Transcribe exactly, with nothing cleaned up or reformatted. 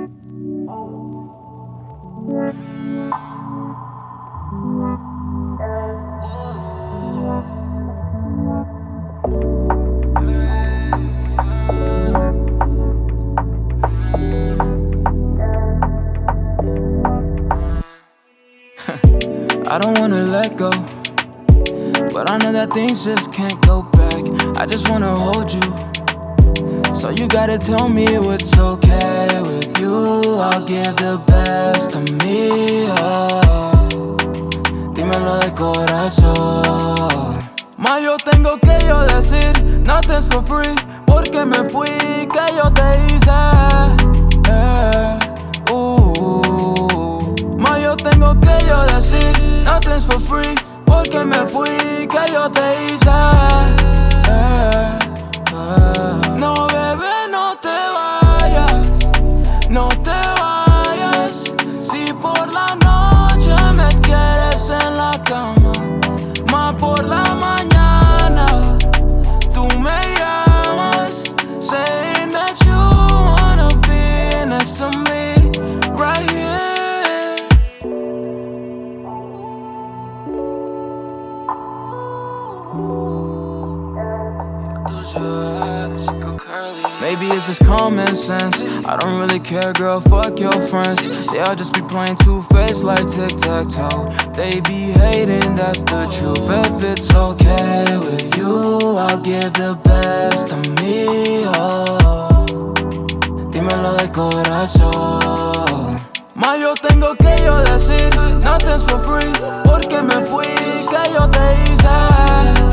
I don't wanna let go, but I know that things just can't go back. I just wanna hold you, so you gotta tell me it's okay with you. I'll give the best of me, oh. Dímelo de corazón. Ma, yo tengo que yo decir, nothing's for free, porque me fui, que yo te hice, eh, uh. Ma, yo tengo que yo decir, nothing's for free, porque me fui, que yo te hice, eh, eh. No, bebé, no te vayas, no te vayas. Si por la noche me quieres en la cama, más por la mañana tú me llamas, saying that you wanna be next to me, right here. Maybe it's just common sense. I don't really care, girl, fuck your friends. They all just be playing two-faced like tic-tac-toe. They be hating, that's the truth. If it's okay with you, I'll give the best of me, oh. Dímelo de corazón. Ma, yo tengo que yo decir, nothing's for free, porque me fui, que yo te hice.